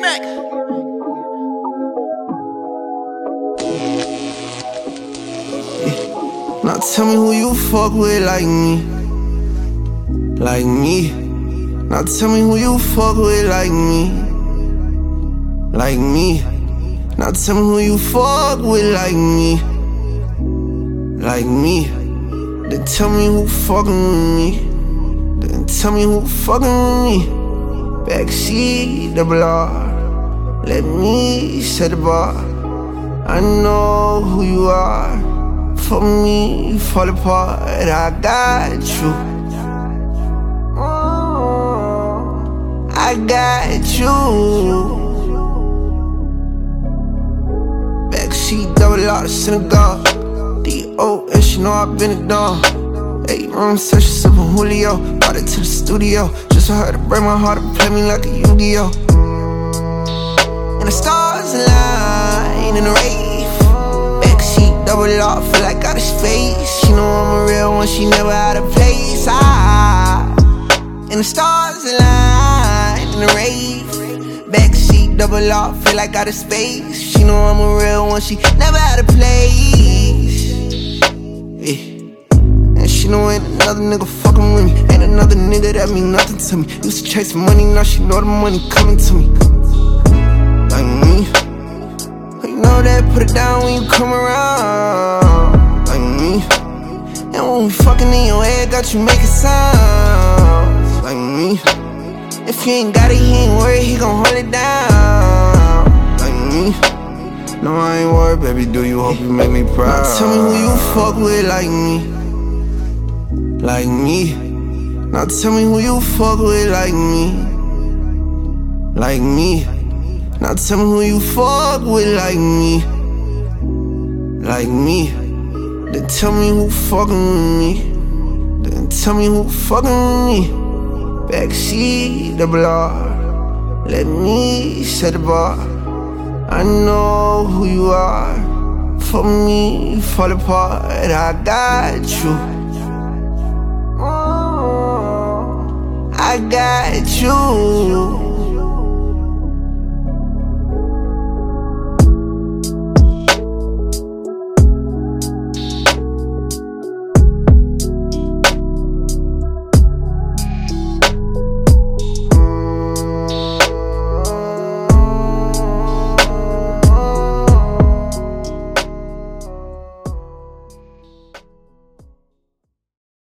back. Now tell me who you fuck with like me. Like me. Now tell me who you fuck with like me. Like me. Now tell me who you fuck with like me. Like me. Then tell me who fucking with me. Then tell me who fucking with me. Backseat double R. Let me set the bar. I know who you are. For me, fall apart, I got you. I got you. Backseat double R, synagogue. D.O.S, you know I've been a dog. 8 room session, sippin' Julio. Brought it to the studio, just for her to break my heart and play me like a Yu-Gi-Oh. And the stars align in the race. Backseat double R, feel like out of space. She know I'm a real one, she never out of place. And the stars align in the rave. Backseat double R, feel like out of space. She know I'm a real one, she never out of place. And she know ain't another nigga fucking with me. Ain't another nigga that mean nothing to me. Used to chase money, now she know the money coming to me. Like me. You know that, put it down when you come around. Like me. And when we fucking in your head, got you making sounds. Like me. If he ain't got it, he ain't worried, he gon' hold it down. Like me. No, I ain't worried, baby, do you hope you make me proud. Now tell me who you fuck with like me. Like me. Now tell me who you fuck with like me. Like me. Now tell me who you fuck with like me. Like me. Then tell me who fucking with me. Then tell me who fucking with me. Backseat double R. Let me set the bar. I know who you are. For me, fall apart, I got you. I got you.